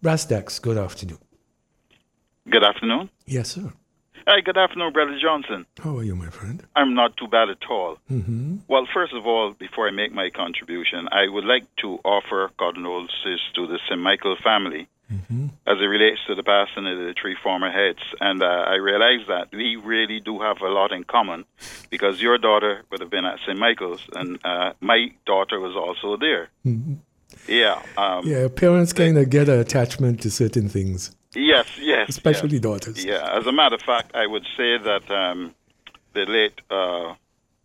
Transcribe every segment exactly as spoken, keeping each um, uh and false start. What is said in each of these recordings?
Brass good afternoon. Good afternoon. Yes, sir. Hi, good afternoon, Brother Johnson. How are you, my friend? I'm not too bad at all. Mm-hmm. Well, first of all, before I make my contribution, I would like to offer condolences to the Saint Michael family Mm-hmm. as it relates to the passing of the three former heads. And uh, I realize that we really do have a lot in common because your daughter would have been at Saint Michael's and uh, my daughter was also there. Mm-hmm. Yeah. Um, yeah, parents kind of get an attachment to certain things. Yes, yes. Especially yes. daughters. Yeah, as a matter of fact, I would say that um, the late uh,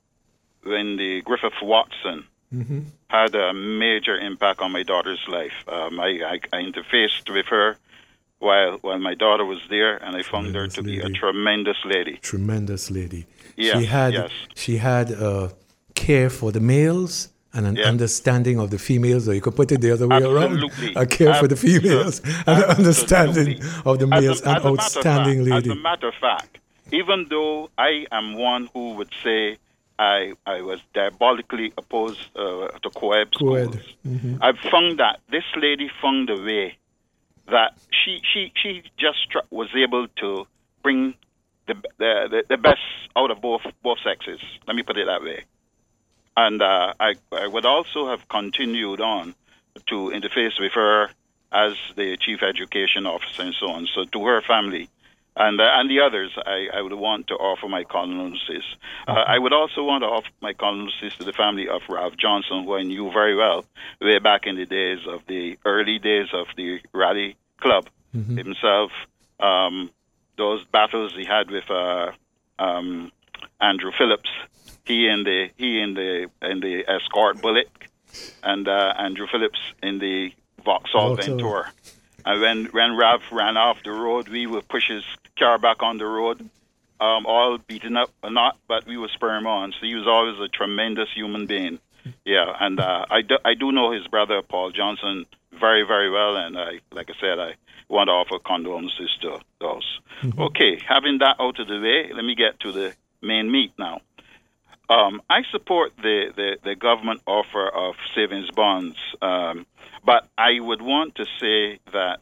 Wendy Griffith Watson mm-hmm. had a major impact on my daughter's life. Um, I, I, I interfaced with her while while my daughter was there, and I found her to lady. be a tremendous lady. Tremendous lady. Yes, she had yes. she had uh, care for the males and an yes. understanding of the females, or you could put it the other way Absolutely. around. A care Absolutely. for the females and an understanding of the males. As a, An as a outstanding fact, lady. As a matter of fact, even though I am one who would say I I was diabolically opposed uh, to co-ed schools, Co-ed. Mm-hmm. I've found that this lady found a way that she she she just tr- was able to bring the, the the the best out of both both sexes. Let me put it that way. And uh, I I would also have continued on to interface with her as the chief education officer and so on. So to her family and uh, and the others, I, I would want to offer my condolences. Uh, I would also want to offer my condolences to the family of Ralph Johnson, who I knew very well way back in the days of the early days of the Rally Club mm-hmm. himself. Um, those battles he had with uh, um, Andrew Phillips. He in the he in the in the Escort Bullet, and uh, Andrew Phillips in the Vauxhall Ventura. And when when Ralph ran off the road, we would push his car back on the road, um, all beaten up or not, but we would spur him on. So he was always a tremendous human being. Yeah, and uh, I do, I do know his brother Paul Johnson very very well, and I like I said I want to offer condolences to those. Mm-hmm. Okay, having that out of the way, let me get to the main meat now. Um, I support the, the, the government offer of savings bonds, um, but I would want to say that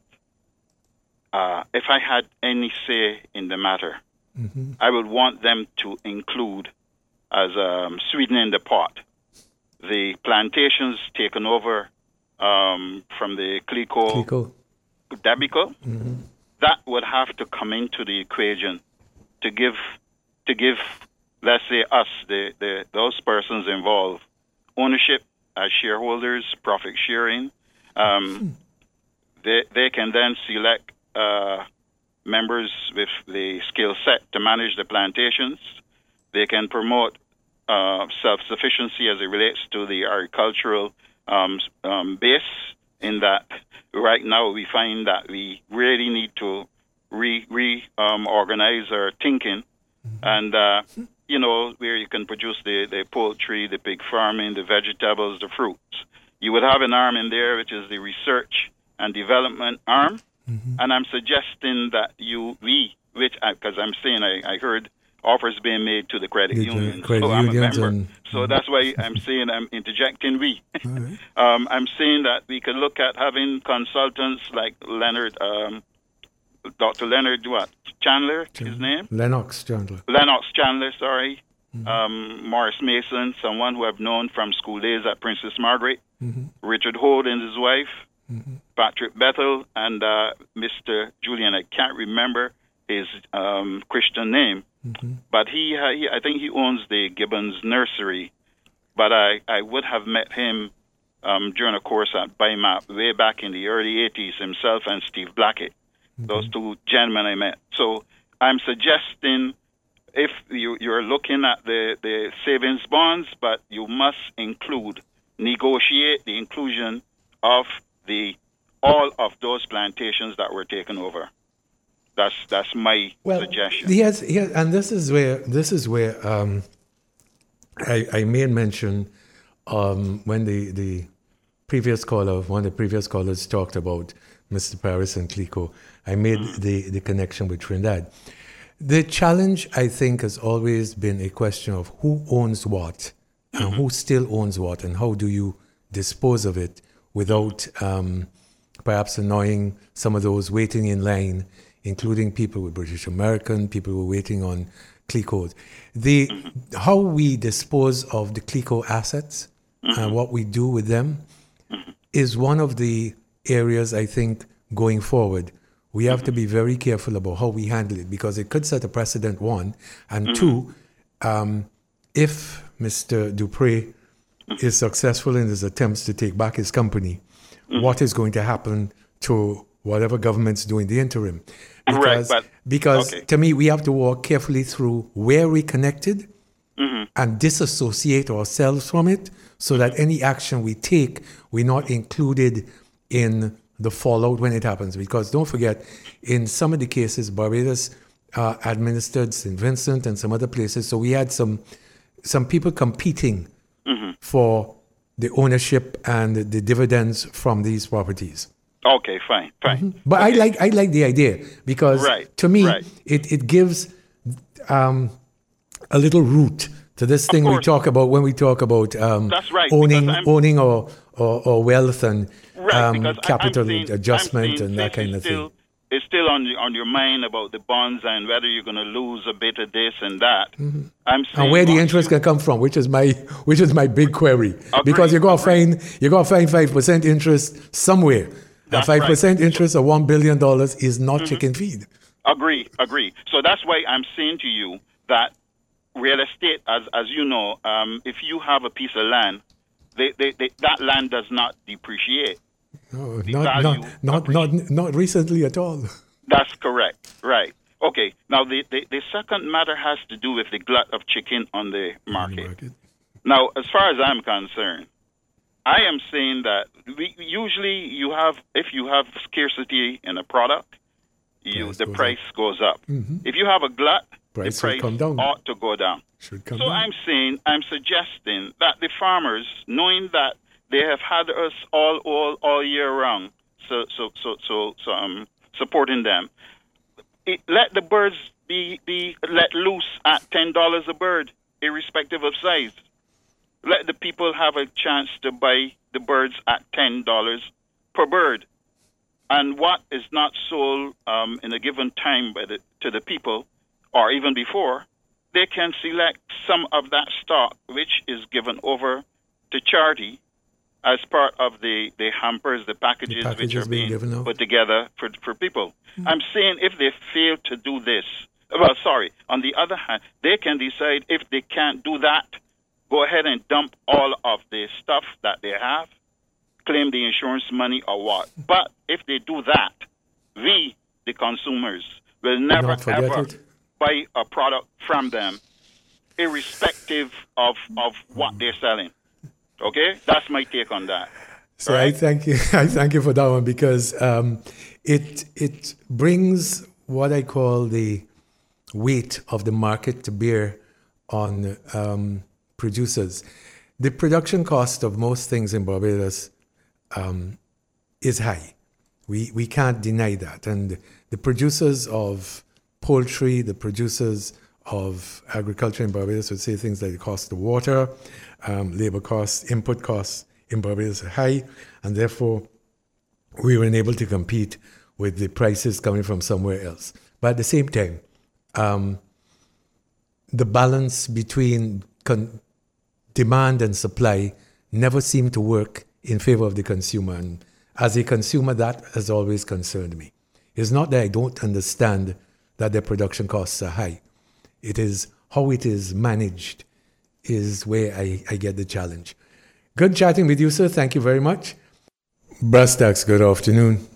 uh, if I had any say in the matter, mm-hmm. I would want them to include, as um, sweetening the pot, the plantations taken over um, from the Clico, Clico. Dabico. Mm-hmm. That would have to come into the equation to give to give. Let's say us, the, the those persons involved, ownership as shareholders, profit sharing. Um, they they can then select uh, members with the skill set to manage the plantations. They can promote uh, self-sufficiency as it relates to the agricultural um, um, base. In that, right now we find that we really need to re re um, organize our thinking and. Uh, You know, where you can produce the, the poultry, the pig farming, the vegetables, the fruits. You would have an arm in there, which is the research and development arm. Mm-hmm. And I'm suggesting that you, we, which, because I'm saying I, I heard offers being made to the credit the union. Credit so I'm a unions member. and, so mm-hmm. that's why I'm saying I'm interjecting we. Right. um, I'm saying that we could look at having consultants like Leonard, um, Doctor Leonard, what? Chandler, Chandler. his name? Lennox Chandler. Lennox Chandler, sorry. Mm-hmm. Um, Morris Mason, someone who I've known from school days at Princess Margaret. Mm-hmm. Richard Holt and his wife. Mm-hmm. Patrick Bethel and uh, Mister Julian. I can't remember his um, Christian name. Mm-hmm. But he, uh, he, I think he owns the Gibbons Nursery. But I, I would have met him um, during a course at B I M A P way back in the early eighties, himself and Steve Blackett. Mm-hmm. Those two gentlemen I met. So I'm suggesting if you, you're looking at the, the savings bonds, but you must include, negotiate the inclusion of the all of those plantations that were taken over. That's that's my well, suggestion. Yes, yes, and this is where this is where um, I, I made mention um, when the, the previous caller, one of the previous callers talked about Mister Paris and Clico. I made mm-hmm. the, the connection with Trinidad. The challenge, I think, has always been a question of who owns what and mm-hmm. who still owns what, and how do you dispose of it without um, perhaps annoying some of those waiting in line, including people with British American, people who are waiting on CLECO. The, mm-hmm. How we dispose of the CLECO assets mm-hmm. and what we do with them mm-hmm. is one of the areas, I think, going forward. We have mm-hmm. to be very careful about how we handle it, because it could set a precedent, one. And mm-hmm. two, um, if Mister Dupré mm-hmm. is successful in his attempts to take back his company, mm-hmm. what is going to happen to whatever government's doing the interim? Because, right, but, because okay. to me, we have to walk carefully through where we're connected mm-hmm. and disassociate ourselves from it, so that any action we take, we're not included in the fallout when it happens. Because don't forget, in some of the cases, Barbados uh, administered Saint Vincent and some other places, so we had some some people competing mm-hmm. for the ownership and the dividends from these properties. Okay, fine, fine. Mm-hmm. But okay. I like I like the idea, because right, to me right. it it gives um, a little root to this thing we talk about when we talk about um, That's right, owning owning our, our, our wealth and right, um, capital seeing, adjustment and that kind of still, thing. It's still on on your mind about the bonds and whether you're going to lose a bit of this and that. Mm-hmm. I'm saying, and where the interest you, can come from, which is my which is my big query, agree, because you're gonna agree. find you're gonna find five percent interest somewhere. That's five percent right. interest of one billion dollars is not mm-hmm. chicken feed. Agree, agree. So that's why I'm saying to you that real estate, as as you know, um, if you have a piece of land, they, they, they, that land does not depreciate. No, not not not, not not recently at all. That's correct. Right. Okay. Now the, the, the second matter has to do with the glut of chicken on the market. On the market. Now, as far as I'm concerned, I am saying that we, usually you have, if you have scarcity in a product, you price the goes price up. goes up. Mm-hmm. If you have a glut, price the price come down. ought to go down. Should come so down. I'm saying, I'm suggesting that the farmers, knowing that they have had us all all, all year round, so so so so, so um, supporting them, it, let the birds be be let loose at ten dollars a bird, irrespective of size. Let the people have a chance to buy the birds at ten dollars per bird. And what is not sold um, in a given time by the, to the people, or even before, they can select some of that stock, which is given over to charity as part of the, the hampers, the packages, the packages which are being, being put together for, for people. Mm-hmm. I'm saying if they fail to do this, well, sorry, on the other hand, they can decide if they can't do that, go ahead and dump all of the stuff that they have, claim the insurance money or what. But if they do that, we, the consumers, will never ever it. buy a product from them, irrespective of, of what they're selling. Okay? That's my take on that. So right? I thank you. I thank you for that one, because um, it it brings what I call the weight of the market to bear on um, producers. The production cost of most things in Barbados um, is high. We we can't deny that. And the producers of poultry, the producers of agriculture in Barbados would say things like the cost of water, um, labor costs, input costs in Barbados are high, and therefore we were unable to compete with the prices coming from somewhere else. But at the same time, um, the balance between con- demand and supply never seemed to work in favor of the consumer. And as a consumer, that has always concerned me. It's not that I don't understand that their production costs are high. It is how it is managed is where I, I get the challenge. Good chatting with you, sir. Thank you very much. Brastax, good afternoon.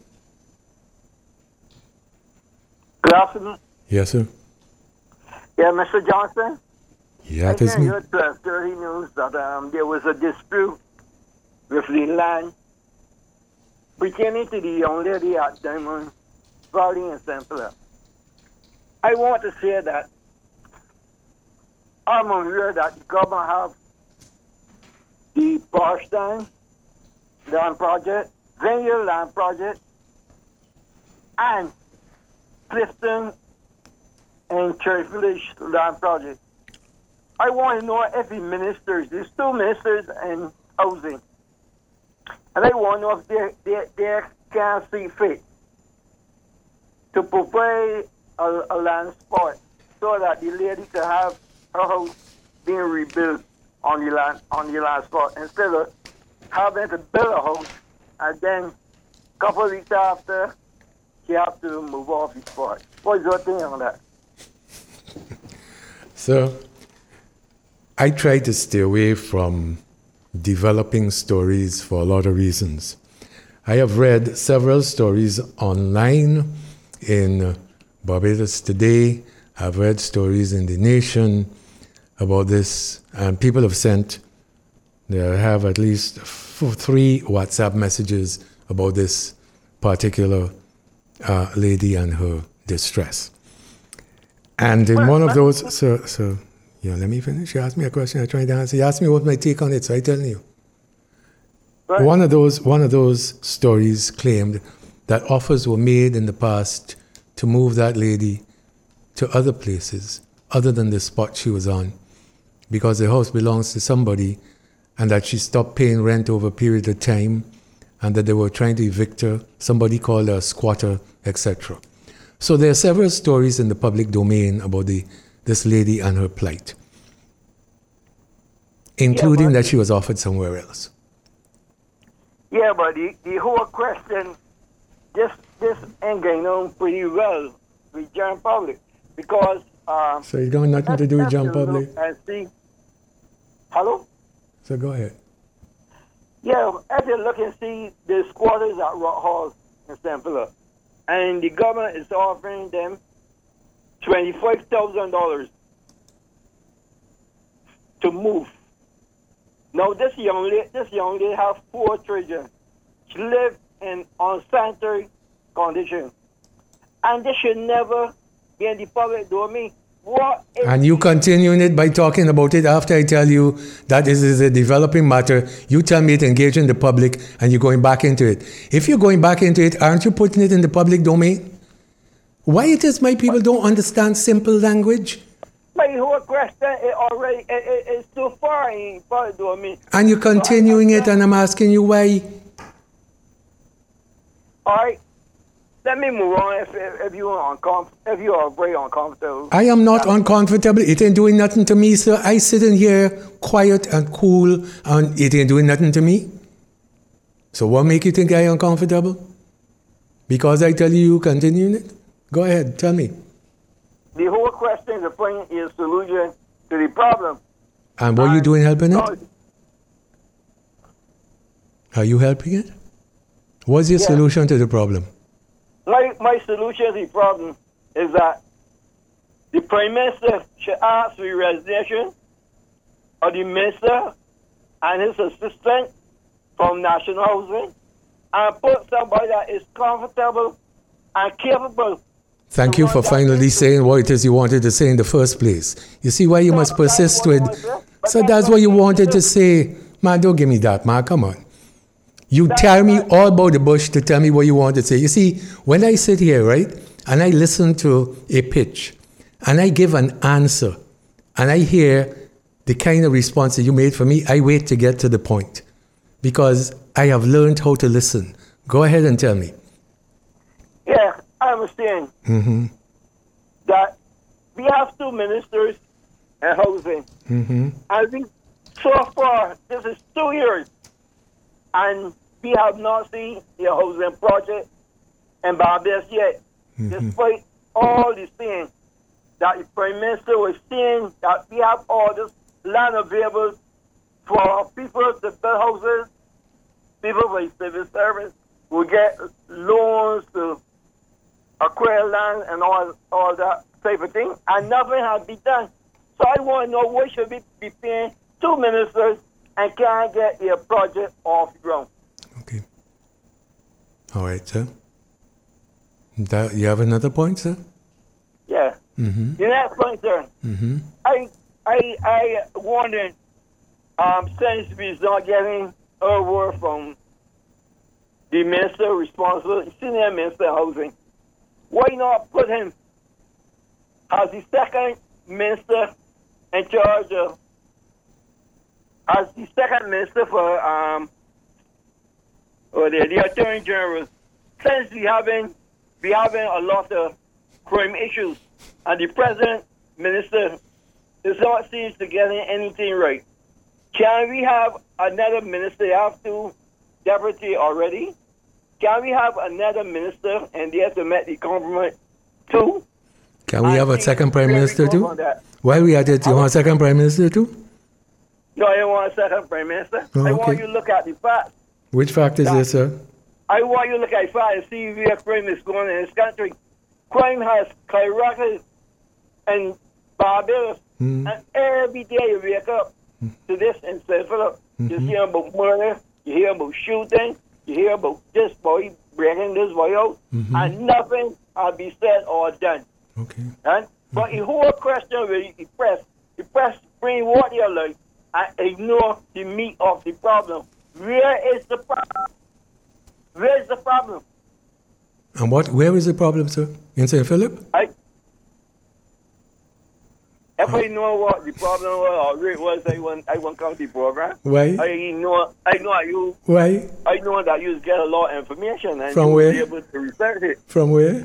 Good afternoon. Yes, sir. Yeah, Mister Johnson. Yeah, it is me. I heard twelve thirty news that um, there was a dispute with the land pertaining to the young lady at Diamond Valley in Saint Philip. I want to say that I'm aware that the government have the Boston Land Project, Vineyard Land Project, and Clifton and Church Village Land Project. I want to know if the ministers, there's two ministers in housing, and I want to know if they're, they're, they're can see fit to provide a, a land spot so that the lady can have her house being rebuilt on the land on the land spot instead of having to build a house and then a couple of weeks after she have to move off the spot. What is your thing on that? So, I try to stay away from developing stories for a lot of reasons. I have read several stories online in Barbados Today. I've read stories in The Nation about this, and people have sent, they have at least f- three WhatsApp messages about this particular uh, lady and her distress. And in one of those, so, so, yeah, let me finish. You asked me a question, I tried to answer. You asked me what my take on it, so I tell you. Right. One of those, one of those stories claimed that offers were made in the past to move that lady to other places other than the spot she was on, because the house belongs to somebody, and that she stopped paying rent over a period of time, and that they were trying to evict her. Somebody called her a squatter, et cetera. So there are several stories in the public domain about the this lady and her plight, including Yeah, but- that she was offered somewhere else. Yeah, but the, the whole question, this this ain't going on pretty well with John Public because um, So you got nothing to do with John let's have to Public? look and see. Hello? So go ahead. Yeah, as you look and see the squatters at Rock Hall in Saint Philip, and the government is offering them twenty-five thousand dollars to move. Now this young lady, this young lady have four children. She live in unsanitary condition, and this should never be in the public domain. What is And you continuing it by talking about it after I tell you that this is a developing matter. You tell me to engage in the public, and you're going back into it. If you're going back into it, aren't you putting it in the public domain? Why it is my people don't understand simple language? my whole question is already it, it, it's too far in public domain. And you're continuing it, and I'm asking you why. All right, let me move on. If if, if you are uncomf- if you are very uncomfortable. I am not uncomfortable. It ain't doing nothing to me, sir. I sit in here quiet and cool, and it ain't doing nothing to me. So what make you think I am uncomfortable? Because I tell you you continuing it? Go ahead, tell me. The whole question is bring is solution to the problem. And what are you doing helping it? So, Are you helping it? What's your Yeah. solution to the problem? my my solution to the problem is that the Prime Minister should ask for the resignation of the Minister and his assistant from National Housing and put somebody that is comfortable and capable. Thank you for finally saying what it is you wanted to say in the first place. You see why you must persist with... So that's what you wanted to say. Man, don't give me that, man. Come on. You tell me all about the bush to tell me what you want to say. You see, when I sit here, right, and I listen to a pitch, and I give an answer, and I hear the kind of response that you made for me, I wait to get to the point. Because I have learned how to listen. Go ahead and tell me. Yeah, I understand Mm-hmm. that we have two ministers in housing. Mm-hmm. I think so far, this is two years, and we have not seen the housing project in Barbados yet, despite all the things that the Prime Minister was saying that we have all this land available for people to build houses, people with civil service will get loans to acquire land and all, all that type of thing, and nothing has been done. So I want to know what should we be paying two ministers and can't get their project off the ground. Okay. All right, sir. That, you have another point, sir? Yeah. Mm-hmm. The next point, sir. Mm-hmm. I I I wondered, um, since we're not getting a word from the minister responsible, senior minister of housing, why not put him as the second minister in charge of, as the second minister for um, or the, the attorney general since we having we having a lot of crime issues, and the present minister is not seems to getting anything right. Can we have another minister? You have two deputy already. Can we have another minister and they have to make the compromise too? Can we I have a think second prime we minister go too? on that. While we at it, you want a second prime minister too? No, I don't want a second prime minister. Oh, I want okay. you to look at the facts. Which fact is this, sir? I want you to look at the facts and see where crime is going in this country. Crime has skyrocketed in Barbados, Mm. and every day you wake up to this in Saint Philip. You Mm-hmm. hear about murder, you hear about shooting, you hear about this boy breaking this boy out, Mm-hmm. and nothing has been said or done. Okay. Right? But the whole question where you press, you press bring what you like and ignore the meat of the problem. Where is the problem? Where is the problem? And what? Where is the problem, sir? In Saint Philip? I, if I know what the problem was or where it was, I won't, I won't come to the program. Why? I know, I know you, Why? I know that you get a lot of information and From you where? be able to research it. From where?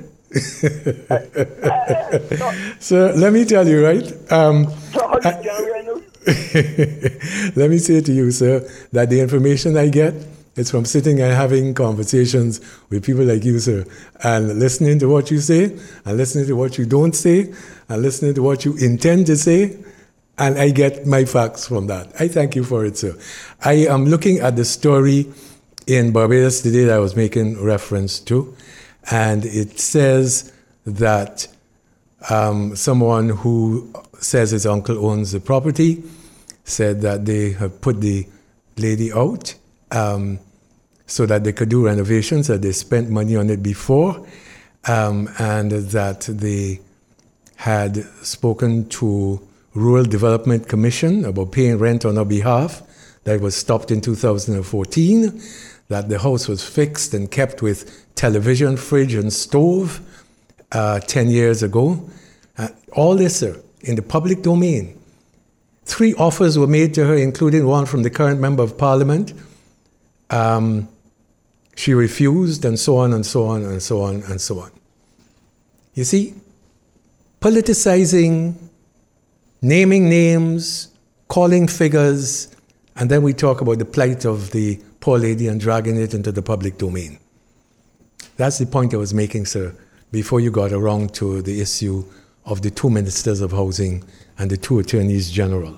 So, So let me tell you, right? Um, so how you can right now? let me say to you, sir, that the information I get is from sitting and having conversations with people like you, sir, and listening to what you say, and listening to what you don't say, and listening to what you intend to say, and I get my facts from that. I thank you for it, sir. I am looking at the story in Barbados today that I was making reference to, and it says that um, someone who says his uncle owns the property said that they have put the lady out um, so that they could do renovations, that they spent money on it before, um, and that they had spoken to Rural Development Commission about paying rent on her behalf. That was stopped in two thousand fourteen, that the house was fixed and kept with television, fridge, and stove uh, ten years ago. Uh, all this, sir, in the public domain. Three offers were made to her, including one from the current Member of Parliament. Um, she refused, and so on, and so on, and so on, and so on. You see, politicizing, naming names, calling figures, and then we talk about the plight of the poor lady and dragging it into the public domain. That's the point I was making, sir, before you got around to the issue of the two ministers of housing and the two attorneys general.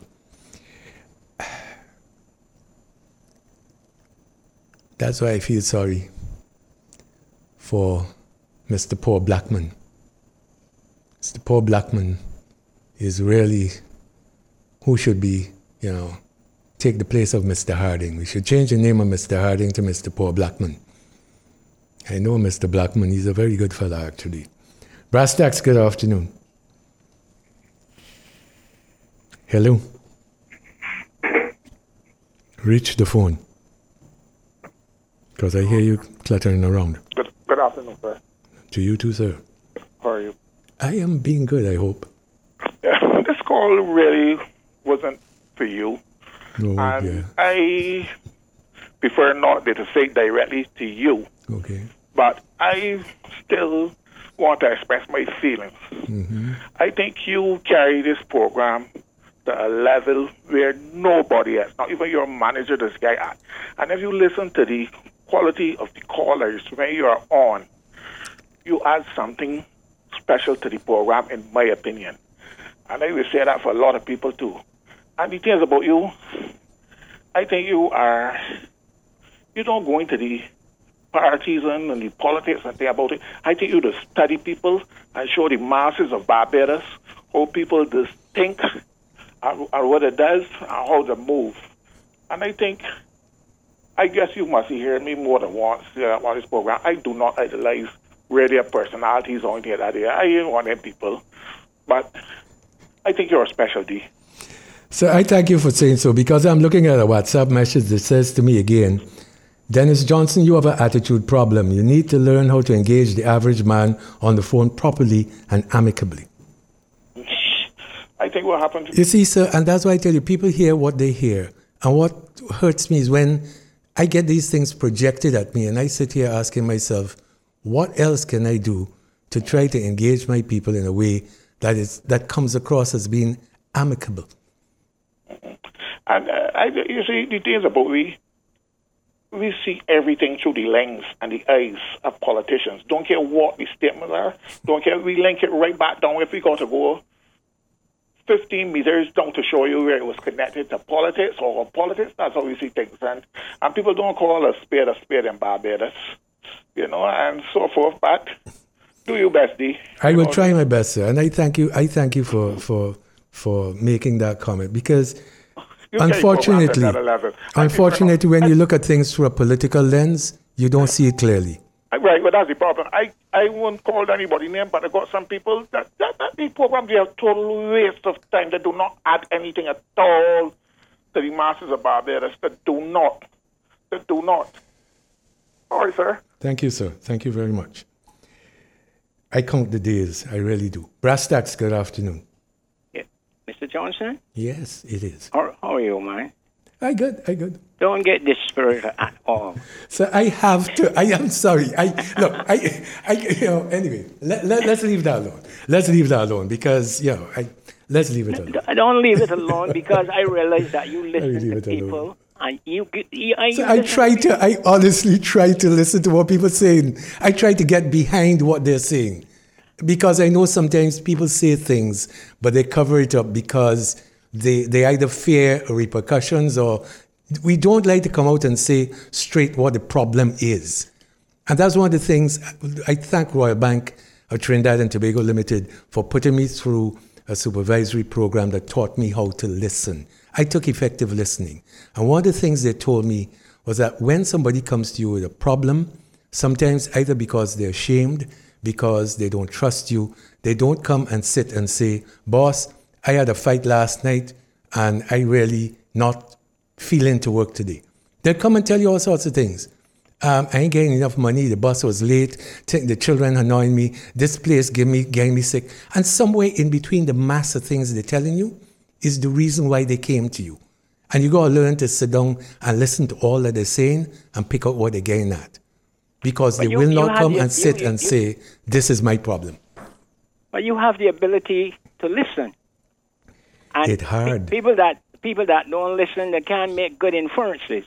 That's why I feel sorry for Mister Paul Blackman. Mister Paul Blackman is really who should be, you know, take the place of Mister Harding. We should change the name of Mister Harding to Mister Paul Blackman. I know Mister Blackman, he's a very good fellow, actually. Brass Tacks, good afternoon. Hello. Reach the phone. Because I hear you cluttering around. Good, good afternoon, sir. To you too, sir. How are you? I am being good, I hope. Yeah, this call really wasn't for you. Oh, and yeah. I prefer not to say directly to you. Okay. But I still want to express my feelings. Mm-hmm. I think you carry this program to a level where nobody else, not even your manager, this guy at. And if you listen to the quality of the callers when you are on, you add something special to the program, in my opinion. And I will say that for a lot of people too. And the thing is about you, I think you are, you don't go into the partisan and the politics and think about it. I think you just study people and show the masses of Barbados how people just think and, and what it does and how they move. And I think, I guess you must hear me more than once uh, on this program. I do not idolize radio personalities or anything like that. I ain't one of them people. But I think you're a specialty. So I thank you for saying so, because I'm looking at a WhatsApp message that says to me again, Dennis Johnson, you have an attitude problem. You need to learn how to engage the average man on the phone properly and amicably. I think what happened... You see, sir, and that's why I tell you, people hear what they hear. And what hurts me is when I get these things projected at me and I sit here asking myself, what else can I do to try to engage my people in a way that is that comes across as being amicable? And uh, I, you see, the thing is about we, we see everything through the lens and the eyes of politicians. Don't care what the statements are. Don't care. We link it right back down if we got to go fifteen meters down to show you where it was connected to politics or politics. That's how we see things. And, and people don't call a spade a spade in Barbados, you know, and so forth. But do your best, D. I will know, try my best, sir. And I thank you. I thank you for, for, for making that comment because you unfortunately, unfortunately, when and, you look at things through a political lens, you don't see it clearly. Right, but that's the problem. I, I won't call anybody name, but I got some people that, that, that the programs are a total waste of time. They do not add anything at all to the masses of Barbados. They do not. They do not. All right, sir. Thank you, sir. Thank you very much. I count the days. I really do. Brass Tacks, good afternoon. Yeah. Mister Johnson? Yes, it is. How, how are you, man? I good. I good. Don't get dispirited at all. So I have to. I am sorry. I look. I. I. You know. Anyway, let, let let's leave that alone. Let's leave that alone because you know. I. Let's leave it alone. Don't leave it alone because I realize that you listen to people. Alone. And you, you, I, so I try to, to. I honestly try to listen to what people are saying. I try to get behind what they're saying, because I know sometimes people say things, but they cover it up because they they either fear repercussions or we don't like to come out and say straight what the problem is. And that's one of the things I thank Royal Bank of Trinidad and Tobago Limited for putting me through a supervisory program that taught me how to listen. I took effective listening. And one of the things they told me was that when somebody comes to you with a problem, sometimes either because they're ashamed, because they don't trust you, they don't come and sit and say, boss, I had a fight last night and I really not feeling to work today. They'll come and tell you all sorts of things. Um, I ain't getting enough money. The bus was late. The children annoying me. This place gave me, getting me sick. And somewhere in between the mass of things they're telling you is the reason why they came to you. And you got to learn to sit down and listen to all that they're saying and pick out what they're getting at. Because but they you, will not come the, and sit you, you, and you, say, this is my problem. But you have the ability to listen. And it's hard. People that, people that don't listen, they can't make good inferences.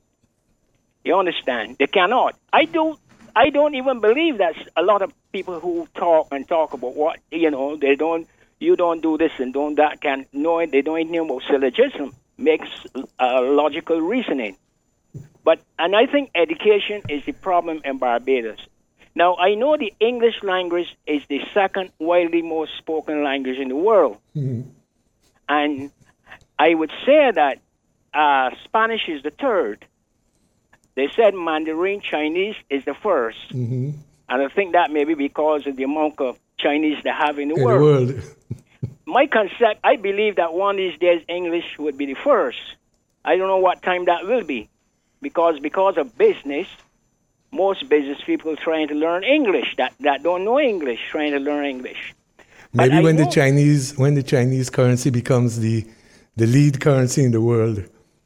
You understand? They cannot. I do. I don't even believe that a lot of people who talk and talk about what, you know, they don't, you don't do this and don't that, can know it. They don't even know about syllogism. Makes uh, logical reasoning. But, and I think education is the problem in Barbados. Now, I know the English language is the second widely most spoken language in the world. Mm-hmm. And I would say that uh, Spanish is the third. They said Mandarin Chinese is the first. Mm-hmm. And I think that may be because of the amount of Chinese they have in the in world. The world. My concept, I believe that one of these days English would be the first. I don't know what time that will be. Because because of business, most business people trying to learn English, that, that don't know English, trying to learn English. Maybe when the Chinese when the Chinese currency becomes the the lead currency in the world.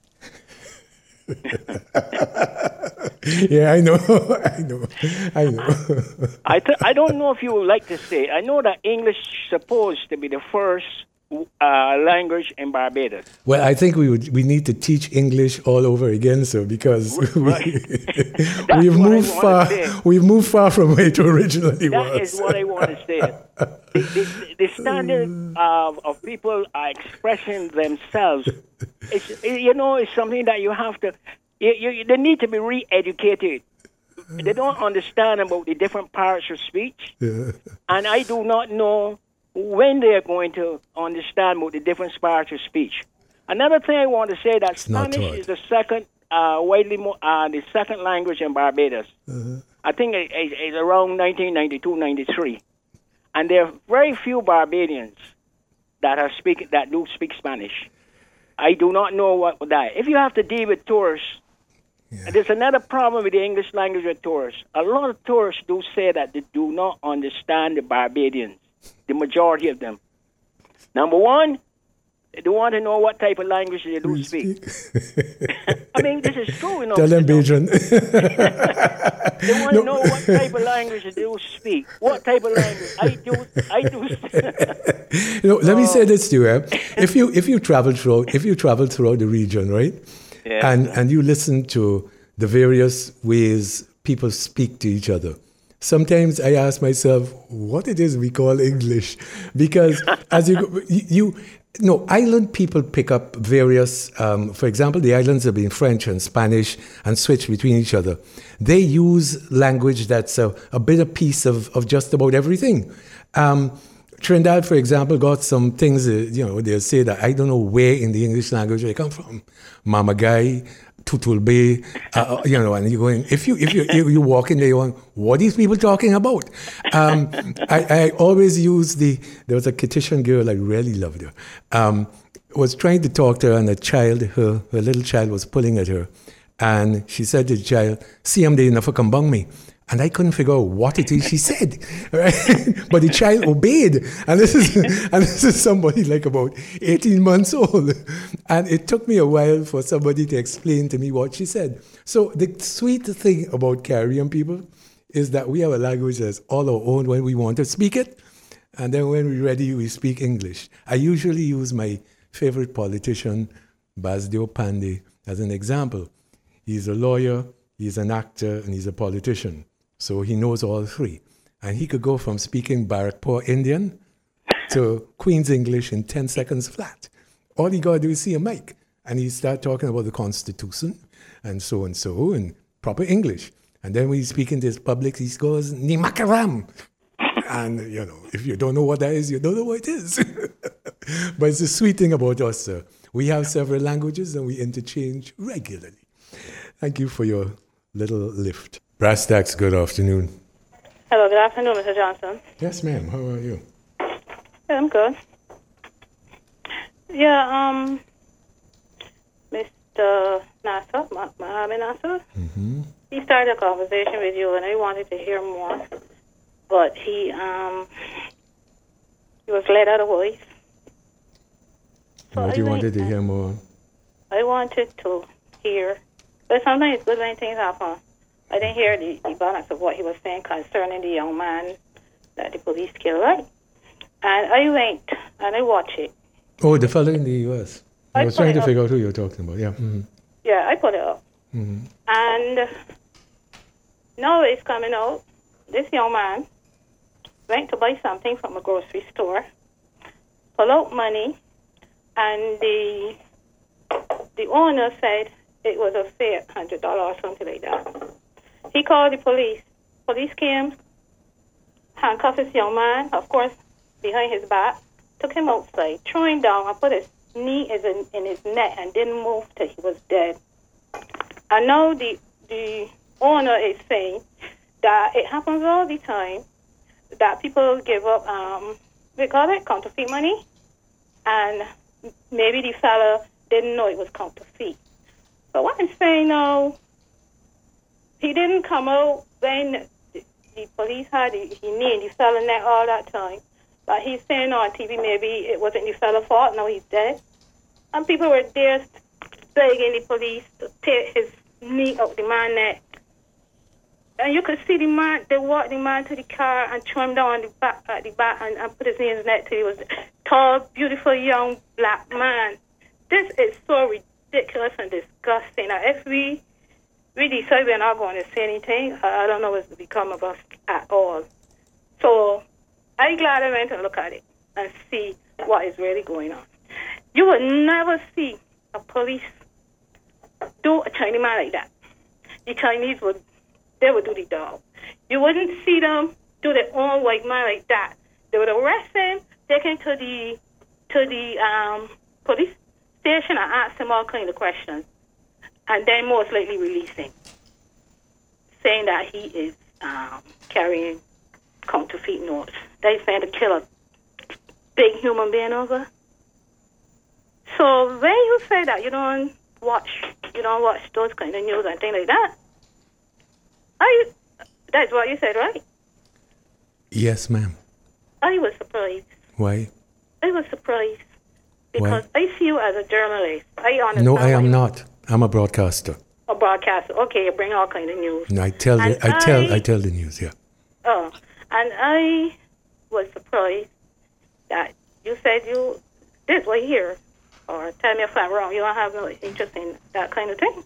Yeah, I know, I know, I know. I th- I don't know if you would like to say. I know that English is supposed to be the first uh, language in Barbados. Well, I think we would we need to teach English all over again, sir, because right. we, we've moved far. We've moved far from where it originally that was. That is what I want to say. the, the, the standard of, of people are expressing themselves. It's, you know, it's something that you have to. You, you, they need to be re-educated. They don't understand about the different parts of speech, yeah. And I do not know when they are going to understand about the different parts of speech. Another thing I want to say that it's Spanish is the second uh, widely mo- uh, the second language in Barbados. Uh-huh. I think it, it, it's around nineteen ninety-two, ninety-three, and there are very few Barbadians that are speak that do speak Spanish. I do not know what that. If you have to deal with tourists. Yeah. There's another problem with the English language with tourists. A lot of tourists do say that they do not understand the Barbadians, the majority of them. Number one, They want to know what type of language they do We speak. speak. I mean, this is true, you know. Tell them, Mister Bajan. They want to know what type of language they do speak. What type of language? I do. I do. You know, let me say this to you. Eh? If you if you travel throughout if you travel throughout the region, right, Yeah. and and you listen to the various ways people speak to each other, sometimes I ask myself what it is we call English, because as you go, you. you No, island people pick up various, um, for example, the islands have been French and Spanish and switch between each other. They use language that's a, a bit of piece of, of just about everything. Um, Trinidad, for example, got some things, uh, you know, they'll say that I don't know where in the English language they come from. Mama Guy, Tutulbe, uh, you know, and you're going, if you if you you, you walk in there, you're going, what are these people talking about? Um, I, I always use the, there was a Kittian girl, I really loved her, um, was trying to talk to her, and a child, her, her little child was pulling at her, and she said to the child, see, I'm the enough come bang me. And I couldn't figure out what it is she said, right? But the child obeyed, and this is and this is somebody like about eighteen months old, and it took me a while for somebody to explain to me what she said. So the sweet thing about Caribbean people is that we have a language that's all our own when we want to speak it, and then when we're ready, we speak English. I usually use my favorite politician, Basdio Pandey, as an example. He's a lawyer, he's an actor, and he's a politician. So he knows all three. And he could go from speaking Barakpur Indian to Queen's English in ten seconds flat. All he got to do is see a mic. And he start talking about the Constitution and so and so in proper English. And then when he's speaking to his public, he goes, Ni makaram. And, you know, if you don't know what that is, you don't know what it is. But it's the sweet thing about us, sir. We have several languages and we interchange regularly. Thank you for your little lift. Brass Tacks, good afternoon. Hello, good afternoon, Mister Johnson. Yes, ma'am. How are you? Yeah, I'm good. Yeah, um, Mister Nasser, Mohammed Nasser, Mm-hmm. he started a conversation with you, and I wanted to hear more, but he um he was led out of voice. So What I you went- wanted to hear more? I wanted to hear, but sometimes it's good when things happen. I didn't hear the, the balance of what he was saying concerning the young man that the police killed, right? And I went and I watched it. Oh, the fellow in the U S. I I was put trying it to up. figure out who you're talking about. Yeah. Mm-hmm. Yeah, I put it up. Mm-hmm. And now it's coming out. This young man went to buy something from a grocery store, pull out money, and the the owner said it was a fair hundred dollars or something like that. He called the police. Police came, handcuffed this young man, of course, behind his back, took him outside, threw him down, and put his knee in, in his neck and didn't move till he was dead. And now the the owner is saying that it happens all the time that people give up, um, we call it counterfeit money, and maybe the fella didn't know it was counterfeit. But what I'm saying now, he didn't come out when the, the police had the, he knee in the fella neck all that time. But he's saying on T V maybe it wasn't the fella's fault, now he's dead. And people were there begging the police to take his knee out the man's neck. And you could see the man, they walked the man to the car and threw him down the back, at the back and, and put his knee in his neck till he was a tall, beautiful, young black man. This is so ridiculous and disgusting. Now, if we, we decide we're not going to say anything, I, I don't know what's to become of us at all. So I'm glad I went and look at it and see what is really going on. You would never see a police do a Chinese man like that. The Chinese would, they would do the dog. You wouldn't see them do their own white man like that. They would arrest him, take him to the to the um, police station and ask him all kinds of questions, and then most likely release him, saying that he is um, carrying counterfeit notes. They saying to kill a big human being over. So when you say that you don't watch, you don't watch those kind of news and things like that, I, that's what you said, right? Yes, ma'am. I was surprised. Why? I was surprised Because Why? I see you as a journalist. I understand. No, I why am you- not. I'm a broadcaster. A broadcaster. Okay, you bring all kind of news. No, I tell And the, I tell I- I tell the news. Yeah. Oh, and I was surprised that you said you did right here. Or tell me if I'm wrong. You don't have no interest in that kind of thing.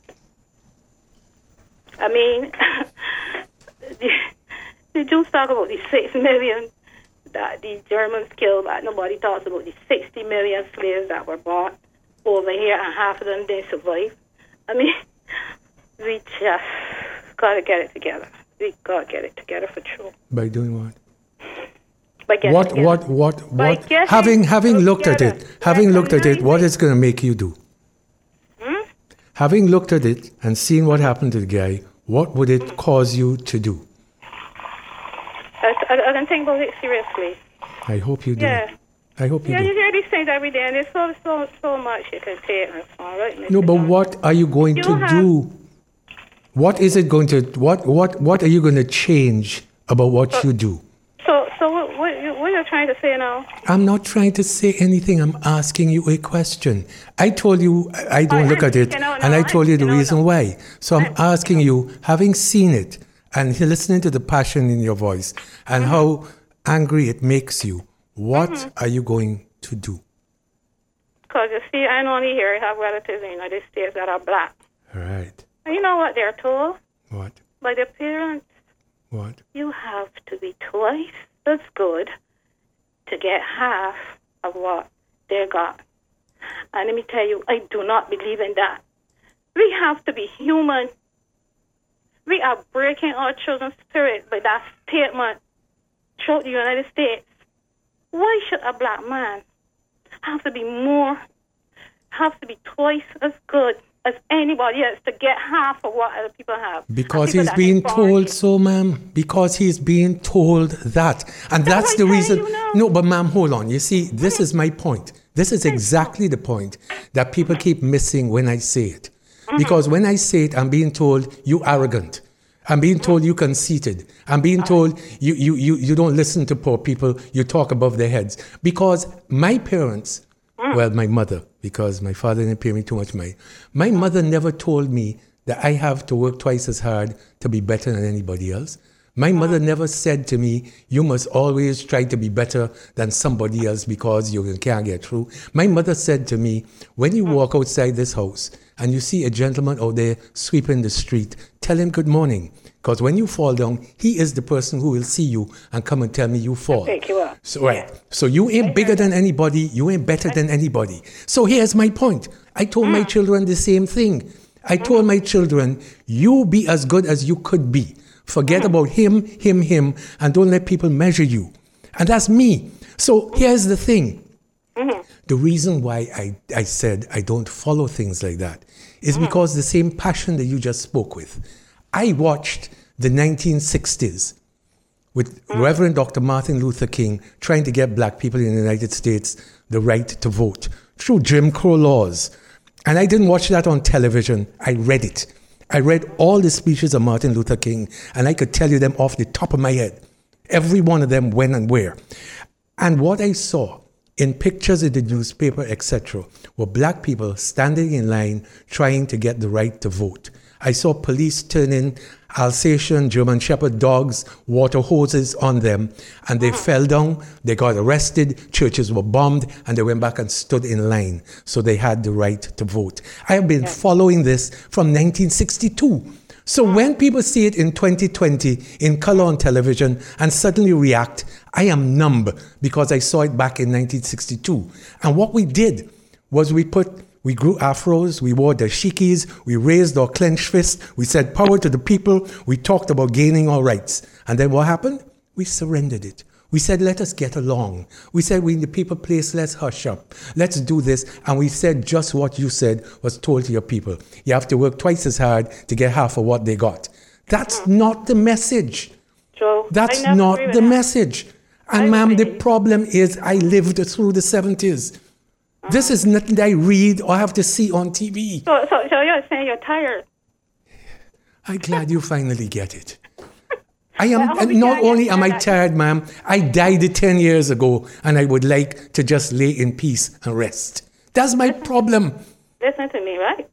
I mean, the, the Jews talk about the six million that the Germans killed, but nobody talks about the sixty million slaves that were bought over here, and half of them didn't survive. I mean, we just got to get it together. We got to get it together for true. By doing what? By getting What together. what what By what? getting Having having looked at together. it, having looked at it, what Recognizing- is going to make you do? Hmm? Having looked at it and seen what happened to the guy, what would it cause you to do? I, I, I can think about it seriously. I hope you do. Yeah. I hope you Yeah, you do. hear these things every day, and there's so so so much you can take. And it's all right, No, Mister but Johnson. what are you going You to have- do? What is it going to what what what are you going to change about what you do? So so what what you, what you're trying to say now? I'm not trying to say anything. I'm asking you a question. I told you I I don't Oh, look I'm at it, speaking out and now. I I'm told you the speaking out reason now. why. So I'm I'm asking you, having seen it and listening to the passion in your voice and Mm-hmm. how angry it makes you, what Mm-hmm. are you going to do? Because you see, I only here have relatives in the United States that are black. All right. And you know what they're told What? by their parents? What? You have to be twice as good to get half of what they got. And let me tell you, I do not believe in that. We have to be human. We are breaking our children's spirit by that statement throughout the United States. Why should a black man have to be more, have to be twice as good as anybody else to get half of what other people have? And Because people he's that being ain't born told here. so, ma'am. Because he's being told that. And that's what the I'm reason. telling you now. No, but ma'am, hold on. You see, this is my point. This is exactly the point that people keep missing when I say it. Mm-hmm. Because when I say it, I'm being told you arrogant. I'm being told you conceited. I'm being told you, you, you, you don't listen to poor people. You talk above their heads. Because my parents, well, my mother, because my father didn't pay me too much money. My mother never told me that I have to work twice as hard to be better than anybody else. My mother never said to me, you must always try to be better than somebody else because you can't get through. My mother said to me, when you walk outside this house and you see a gentleman out there sweeping the street, tell him good morning. Because when you fall down, he is the person who will see you and come and tell me you fall. pick you up. So, right. So you ain't bigger than anybody. You ain't better than anybody. So here's my point. I told my children the same thing. I told my children, you be as good as you could be. Forget about him, him, him, and don't let people measure you. And that's me. So here's the thing. The reason why I, I said I don't follow things like that is because the same passion that you just spoke with. I watched the nineteen sixties with Reverend Doctor Martin Luther King trying to get black people in the United States the right to vote through Jim Crow laws. And I didn't watch that on television. I read it. I read all the speeches of Martin Luther King, and I could tell you them off the top of my head. Every one of them, when and where. And what I saw in pictures in the newspaper, et cetera, were black people standing in line trying to get the right to vote. I saw police turning Alsatian German Shepherd dogs, water hoses on them, and they fell down, they got arrested, churches were bombed, and they went back and stood in line. So they had the right to vote. I have been following this from nineteen sixty-two. So when people see it in twenty twenty in color on television and suddenly react, I am numb because I saw it back in nineteen sixty-two. And what we did was we put, we grew afros, we wore dashikis, we raised our clenched fists, we said power to the people, we talked about gaining our rights. And then what happened? We surrendered it. We said, let us get along. We said, we in the people place, let's hush up. Let's do this. And we said just what you said was told to your people. You have to work twice as hard to get half of what they got. That's not the message. Joe, That's I never not agree with the that. message. And I ma'am, the agree. problem is I lived through the seventies. This is nothing I read or have to see on T V. So, so, so you're saying you're tired? I'm glad you finally get it. I am, Well, and we not can't only get am I tired. tired, ma'am, I died ten years ago and I would like to just lay in peace and rest. That's my problem. Listen to me, right?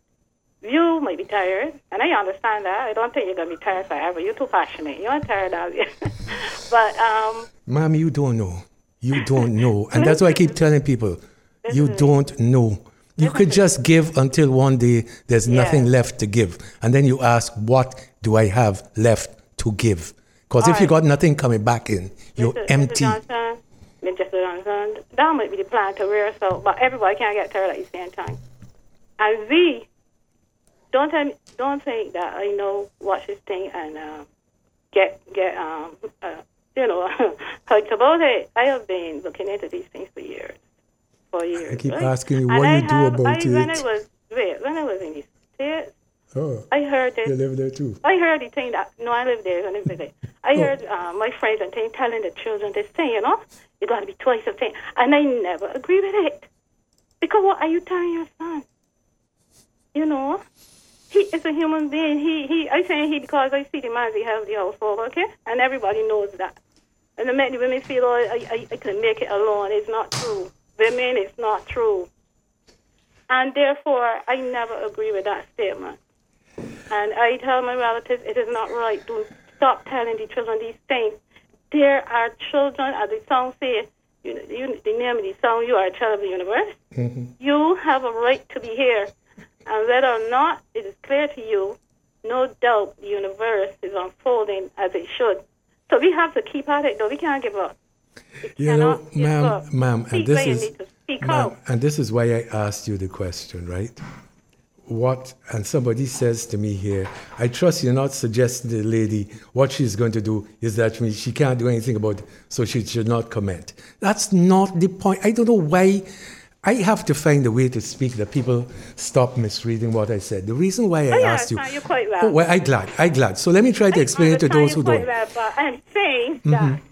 You might be tired, and I understand that. I don't think you're going to be tired forever. You're too passionate. You're not tired, are you? But, um... Ma'am, you don't know. You don't know. And that's why I keep telling people, you don't know. You could just give until one day there's nothing Yeah. left to give. And then you ask, what do I have left to give? Because if All you right. got nothing coming back in, you're Mister empty. Mister Johnson, Mister Johnson, that might be the plan to rear us out, but everybody can't get tired at the same time. And V, don't tell me, don't think that I know watch this thing and uh, get get um uh, you know hyped about it. I have been looking into these things for years, for years. I keep right? asking you And what I you do have, about I, When I it. was wait, when I was in the States, Oh, I heard you this. live there too. I heard the thing that no, I live there. I live there. I heard uh, my friends and thing telling the children this thing, you know, you got to be twice a thing, and I never agree with it because what are you telling your son? You know, he is a human being. He he. I say he because I see the man he has the household, okay, and everybody knows that. And the men, the women feel, oh, I, I I can make it alone. It's not true. Women, it's not true. And therefore, I never agree with that statement. And I tell my relatives, it is not right. Don't stop telling the children these things. There are children, as the song says, you know, you, the name of the song, you are a child of the universe. Mm-hmm. You have a right to be here. And whether or not it is clear to you, no doubt the universe is unfolding as it should. So we have to keep at it, though. We can't give up. We You know, cannot give ma'am, up. ma'am, and Speak this where you is, need to speak ma'am, out. and this is why I asked you the question, right? What, and somebody says to me here, I trust you're not suggesting to the lady what she's going to do is that she she can't do anything about it, so she should not comment. That's not the point. I don't know why. I have to find a way to speak that people stop misreading what I said. The reason why I Oh, yeah, asked you. I understand. You're quite well. Oh, well, I'm glad. I'm glad. So let me try to I explain it to understand those who you quite don't. well, but I'm saying that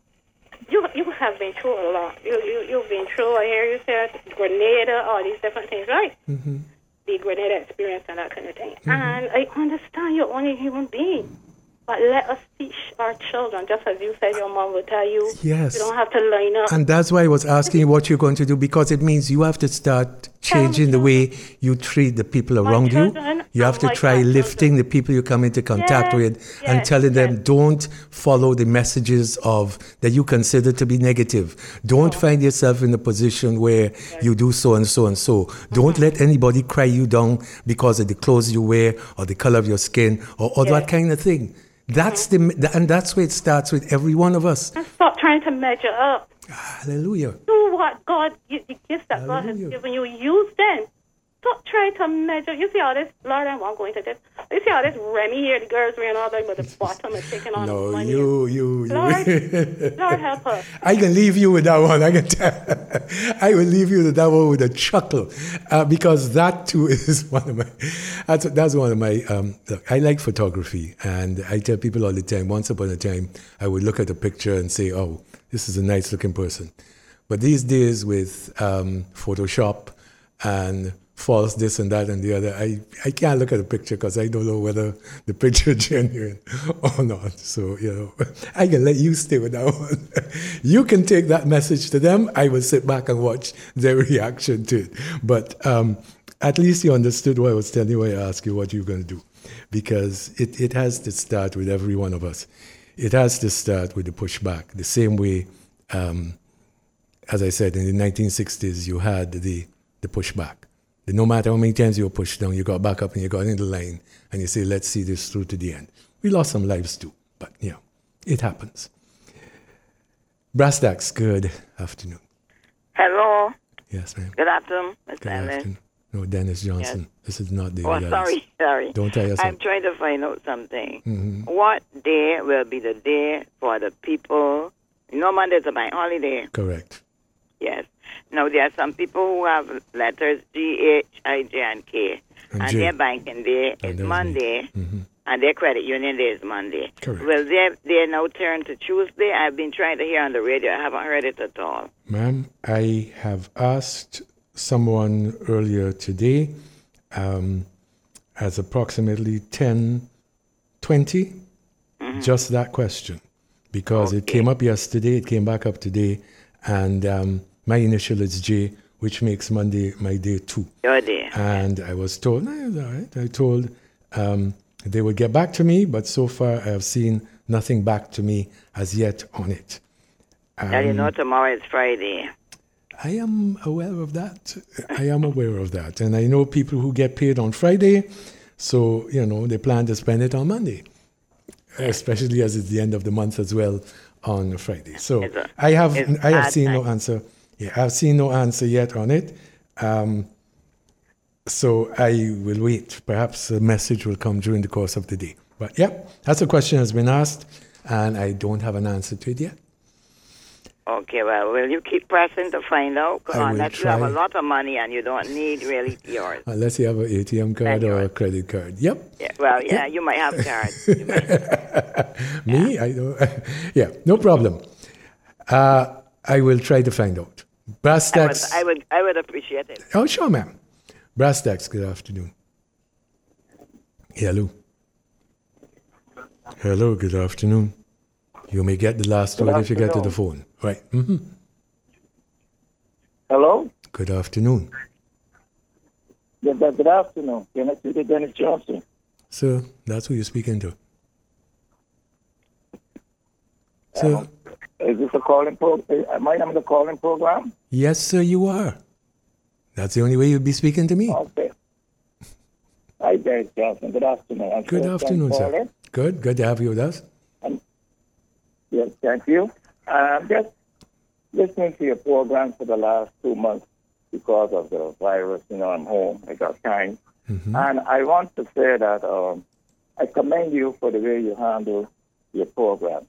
you you have been through a lot. You you you've been through. I hear you said Grenada, all these different things, right? Mm-hmm. The Grenada experience and that kind of thing. Mm-hmm. And I understand you're only a human being, but let us teach our children, just as you said, your mom would tell you. Yes. You don't have to line up. And that's why I was asking you what you're going to do, because it means you have to start changing the way you treat the people around you. children You have and to my try grandchildren. lifting the people you come into contact Yes, with and yes, telling them, yes. don't follow the messages of that you consider to be negative. Don't find yourself in a position where you do so and so and so. Don't Mm-hmm. let anybody cry you down because of the clothes you wear or the color of your skin or, or that Yes. kind of thing. That's the and that's where it starts with every one of us. And stop trying to measure up. Hallelujah. Do what God, the gifts that God has Hallelujah. given you, use them. Stop trying to measure. You see all this, Lord, I won't go into this. You see all this Remy here, the girls wearing all that with the bottom and taking on No, money. you, you, you. Lord, Lord help us. I can leave you with that one. I can tell. I will leave you with that one with a chuckle, uh, because that too is one of my. That's that's one of my. Um, look, I like photography, and I tell people all the time. Once upon a time, I would look at a picture and say, "Oh, this is a nice-looking person," but these days with um, Photoshop and false this and that and the other, I, I can't look at a picture because I don't know whether the picture is genuine or not. So, you know, I can let you stay with that one. You can take that message to them. I will sit back and watch their reaction to it. But um, at least you understood what I was telling you when I asked you what you're going to do. Because it, it has to start with every one of us. It has to start with the pushback. The same way, um, as I said, in the nineteen sixties, you had the, the pushback. No matter how many times you were pushed down, you got back up and you got in the line and you say, let's see this through to the end. We lost some lives too, but you know, it happens. Brassdax, good afternoon. Hello. Yes, ma'am. Good afternoon, Miss Good Allen. afternoon. No, Dennis Johnson. Yes. This is not David Oh, Ellis. sorry, sorry. Don't tell yourself. I'm trying to find out something. Mhm. What day will be the day for the people? No Monday's a bank holiday. Correct. Yes. Now, there are some people who have letters G, H, I, J, and K. And And J. their banking day And is there's me. Monday. Mhm. And their credit union day is Monday. Correct. Will they, they now turn to Tuesday? I've been trying to hear on the radio. I haven't heard it at all. Ma'am, I have asked someone earlier today, um, as approximately ten twenty, just that question. Because it Okay. came up yesterday, it came back up today, and um, my initial is J, which makes Monday my day two. Your day. And I was told, no, it's all right. I told um, they would get back to me, but so far I have seen nothing back to me as yet on it. Um, Now you know tomorrow is Friday. I am aware of that. I am aware of that. And I know people who get paid on Friday, so, you know, they plan to spend it on Monday, especially as it's the end of the month as well on Friday. So It's a- I have it's I have bad seen no time. answer. Yeah, I've seen no answer yet on it. Um, so I will wait. Perhaps a message will come during the course of the day. But yeah, that's a question that's been asked, and I don't have an answer to it yet. Okay, well, will you keep pressing to find out? I will Unless you have try. a lot of money and you don't need really yours. Unless you have an A T M card Then or a yours. credit card. Yep. Yeah, well, yeah, you might have cards. You might. Me? I don't. Yeah, no problem. Uh, I will try to find out. Brass I would, tacks. I would, I would appreciate it. Oh, sure, ma'am. Brass tacks, good afternoon. Hello. Hello, good afternoon. You may get the last Good word if you get to the afternoon. phone. Right. hmm Hello? Good afternoon. Good, good good afternoon. Can I speak to Dennis Johnson? Sir, that's who you're speaking to. Sir, Is this a calling program? Am I on the calling program? yes, sir, you are. That's the only way you'll be speaking to me. Okay. Hi, Dennis Johnson. Good afternoon. I'm Good first-time afternoon, sir. caller. Good. Good to have you with us. Yes, thank you. I'm just listening to your program for the last two months because of the virus. You know, I'm home. I got time. Mhm. And I want to say that um, I commend you for the way you handle your program.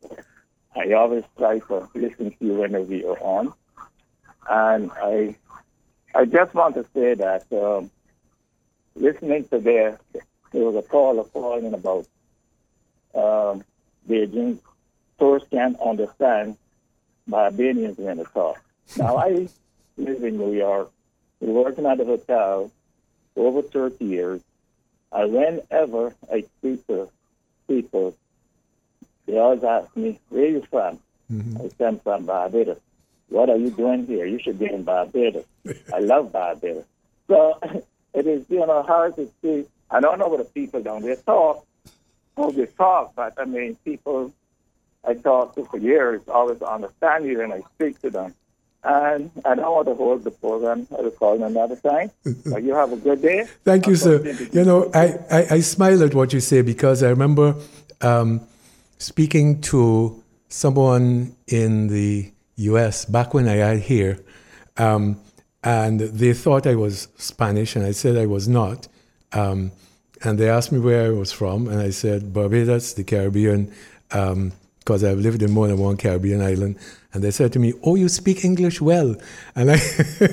I always try to listen to you whenever you're on. And I I just want to say that um, listening to there, there was a caller calling about um, Beijing. Tourists can't understand Barbadians when they talk. Now, I live in New York. We're working at a hotel for over thirty years. And whenever I speak to people, they always ask me, where are you from? Mhm. I say, I'm from Barbados. What are you doing here? You should be in Barbados. I love Barbados. So it is, you know, hard to see. I don't know what the people down there talk, how they talk, but I mean, people I talk to for years always understand you and I speak to them. And I don't want to hold the program. I will call you another time. But you have a good day. Thank you, I'll sir. continue to You know, keep- I, I, I smile at what you say because I remember um, speaking to someone in the U S back when I had here, um, and they thought I was Spanish, and I said I was not. Um, and they asked me where I was from, and I said Barbados, the Caribbean, because I've lived in more than one Caribbean island. And they said to me, "Oh, you speak English well," and I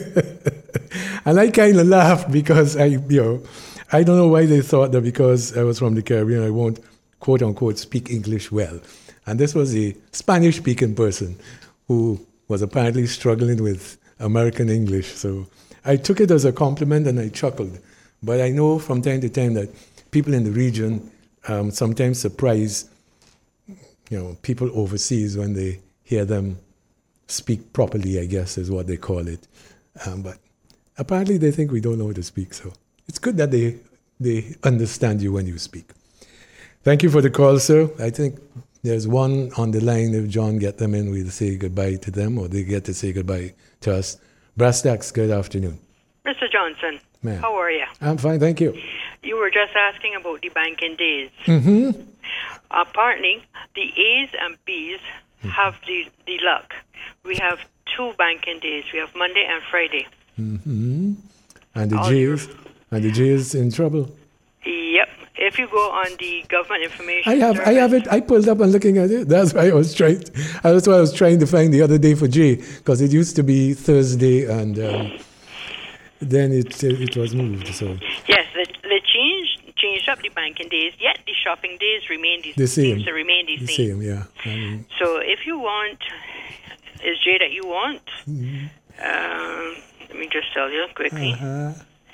and I kind of laughed because I, you know, I don't know why they thought that because I was from the Caribbean, I won't quote unquote speak English well. And this was a Spanish-speaking person who was apparently struggling with American English. So I took it as a compliment and I chuckled. But I know from time to time that people in the region um, sometimes surprise, you know, people overseas when they hear them speak properly, I guess is what they call it. Um, but apparently they think we don't know how to speak. So it's good that they, they understand you when you speak. Thank you for the call, sir. I think there's one on the line. If John get them in, we'll say goodbye to them, or they get to say goodbye to us. Brass tacks, good afternoon. Mister Johnson, Ma'am. how are you? I'm fine, thank you. You were just asking about the banking days. Mm-hmm. Apparently, the A's and B's have the, the luck. We have two banking days. We have Monday and Friday. Mm-hmm. And the All J's, and the J's in trouble. Yep. If you go on the government information I have, I service- have it. I pulled up and looking at it. That's why I was trying. That's why I was trying to find the other day for J, because it used to be Thursday, and um, then it it was moved. So Yes, they, they changed changed up the banking days, yet the shopping days remain the, the same. seems to remain the, The same. same, yeah. I mean, So if you want, is J that you want? Mm-hmm. Um, let me just tell you quickly. uh-huh.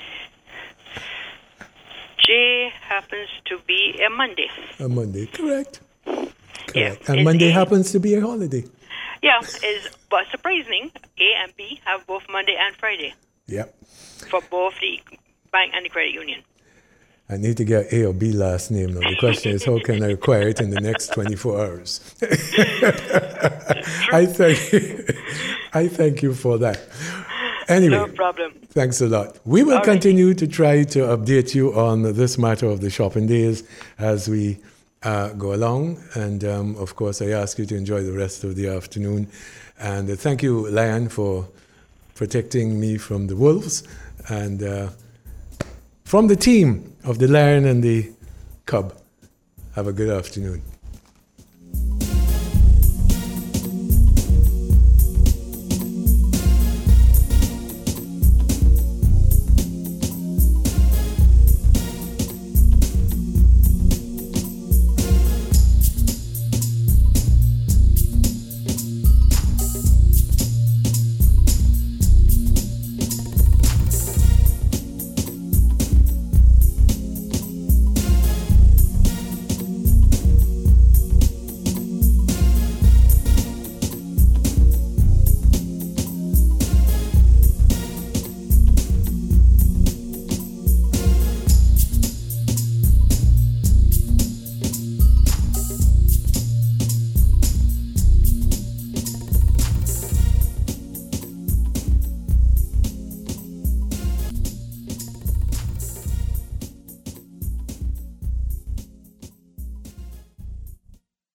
J happens to be a Monday. A Monday, correct. Correct. Yeah, and it's Monday a- happens to be a holiday. Yeah, is but surprising. A and B have both Monday and Friday. Yep. For both the bank and the credit union. I need to get A or B last name now. The question is, how can I acquire it in the next twenty-four hours? I thank, I thank you for that. Anyway, no problem. Thanks a lot. We will All continue right. to try to update you on this matter of the shopping days as we uh, go along. And um, of course, I ask you to enjoy the rest of the afternoon. And uh, thank you, Lion, for protecting me from the wolves. And uh, from the team of the Lion and the Cub, have a good afternoon.